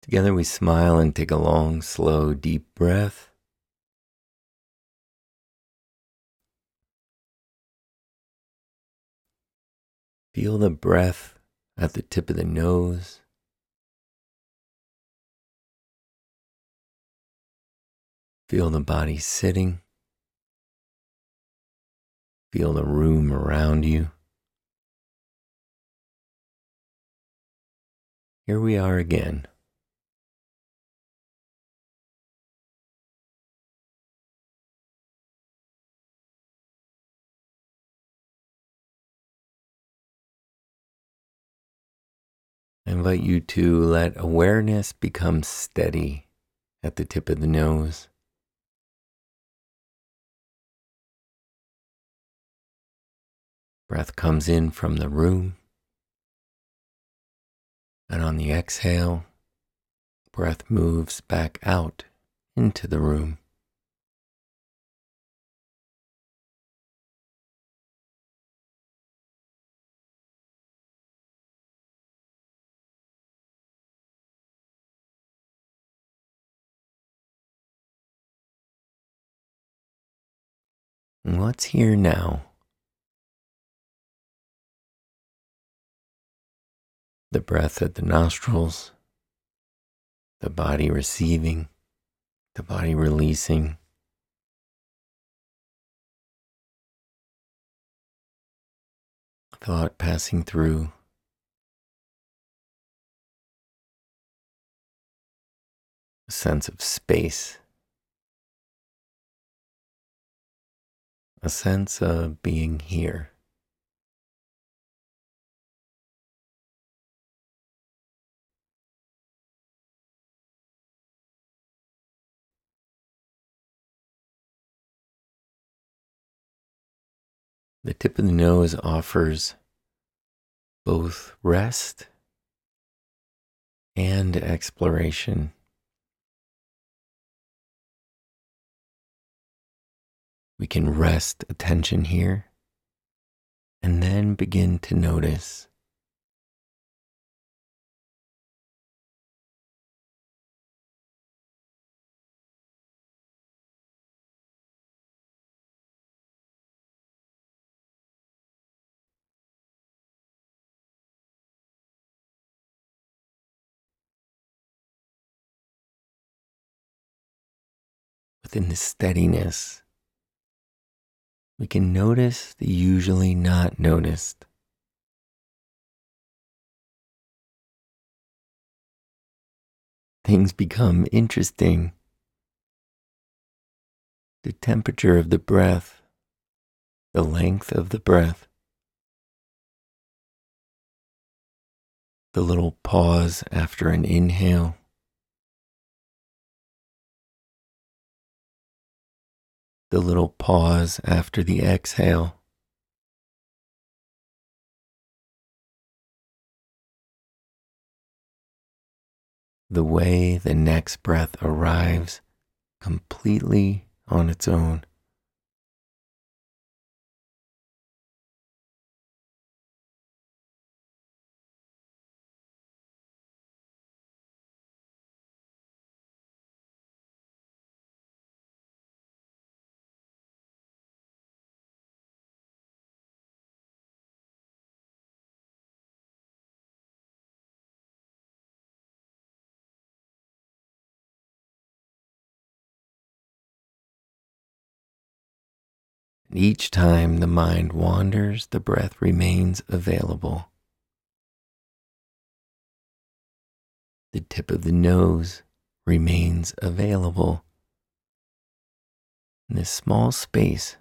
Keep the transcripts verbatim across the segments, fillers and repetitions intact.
Together we smile and take a long, slow, deep breath. Feel the breath at the tip of the nose. Feel the body sitting. Feel the room around you. Here we are again. I invite you to let awareness become steady at the tip of the nose. Breath comes in from the room, and on the exhale, breath moves back out into the room. And what's here now? The breath at the nostrils, the body receiving, the body releasing. Thought passing through. A sense of space. A sense of being here. The tip of the nose offers both rest and exploration. We can rest attention here and then begin to notice. Within the steadiness, we can notice the usually not noticed. Things become interesting. The temperature of the breath, the length of the breath, the little pause after an inhale, the little pause after the exhale. The way the next breath arrives completely on its own. And each time the mind wanders, the breath remains available. The tip of the nose remains available. And this small space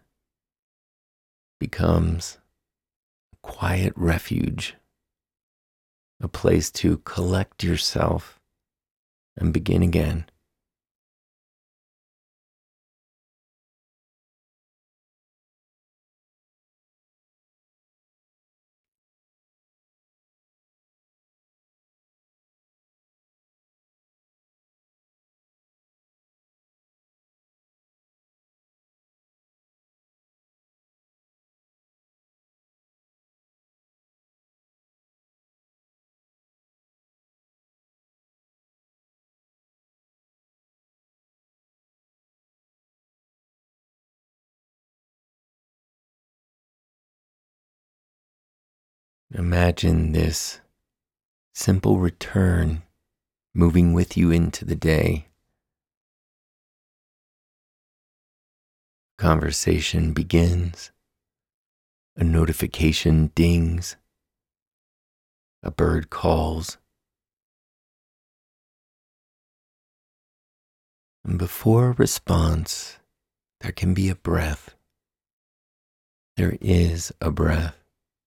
becomes a quiet refuge, a place to collect yourself and begin again. Imagine this simple return moving with you into the day. Conversation begins, a notification dings, a bird calls, and before a response, there can be a breath. There is a breath.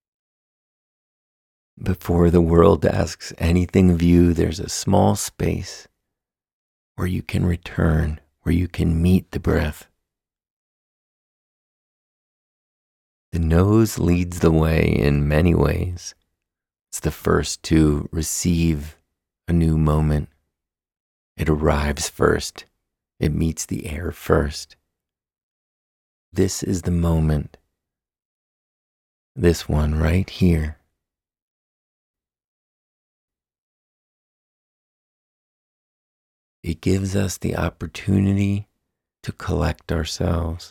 Before the world asks anything of you, there's a small space where you can return, where you can meet the breath. The nose leads the way in many ways. It's the first to receive a new moment. It arrives first. It meets the air first. This is the moment. This one right here. It gives us the opportunity to collect ourselves,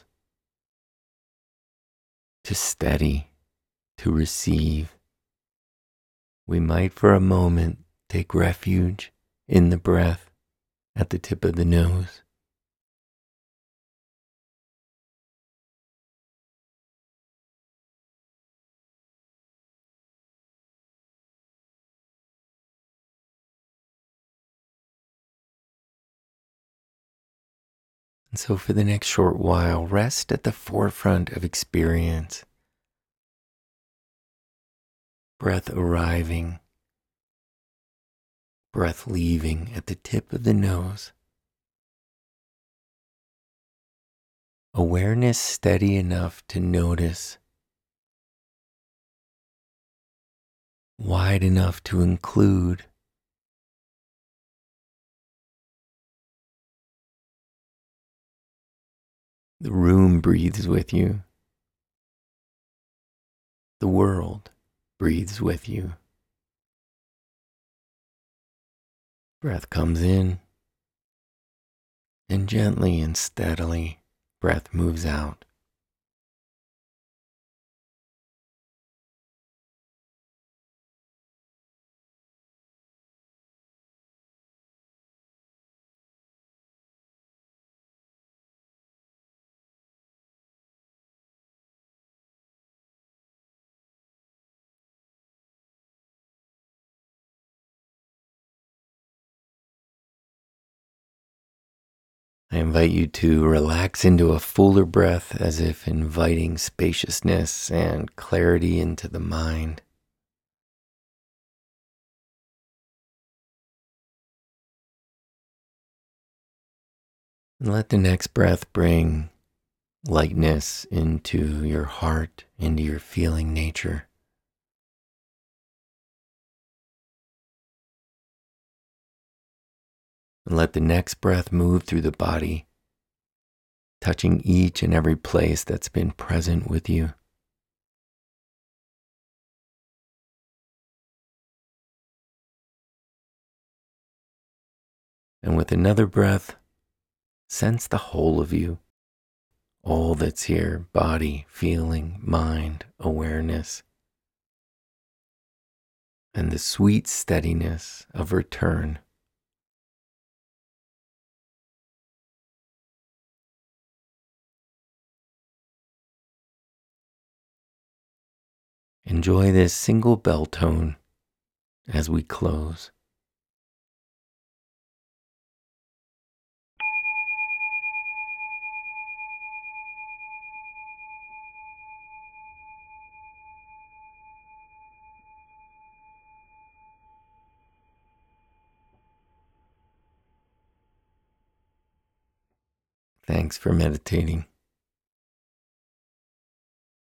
to steady, to receive. We might for a moment take refuge in the breath at the tip of the nose. And so for the next short while, rest at the forefront of experience. Breath arriving, breath leaving at the tip of the nose. Awareness steady enough to notice, wide enough to include. The room breathes with you. The world breathes with you. Breath comes in, and gently and steadily, breath moves out. I invite you to relax into a fuller breath as if inviting spaciousness and clarity into the mind. And let the next breath bring lightness into your heart, into your feeling nature. And let the next breath move through the body, touching each and every place that's been present with you. And with another breath, sense the whole of you, all that's here, body, feeling, mind, awareness, and the sweet steadiness of return. Enjoy this single bell tone as we close. Thanks for meditating.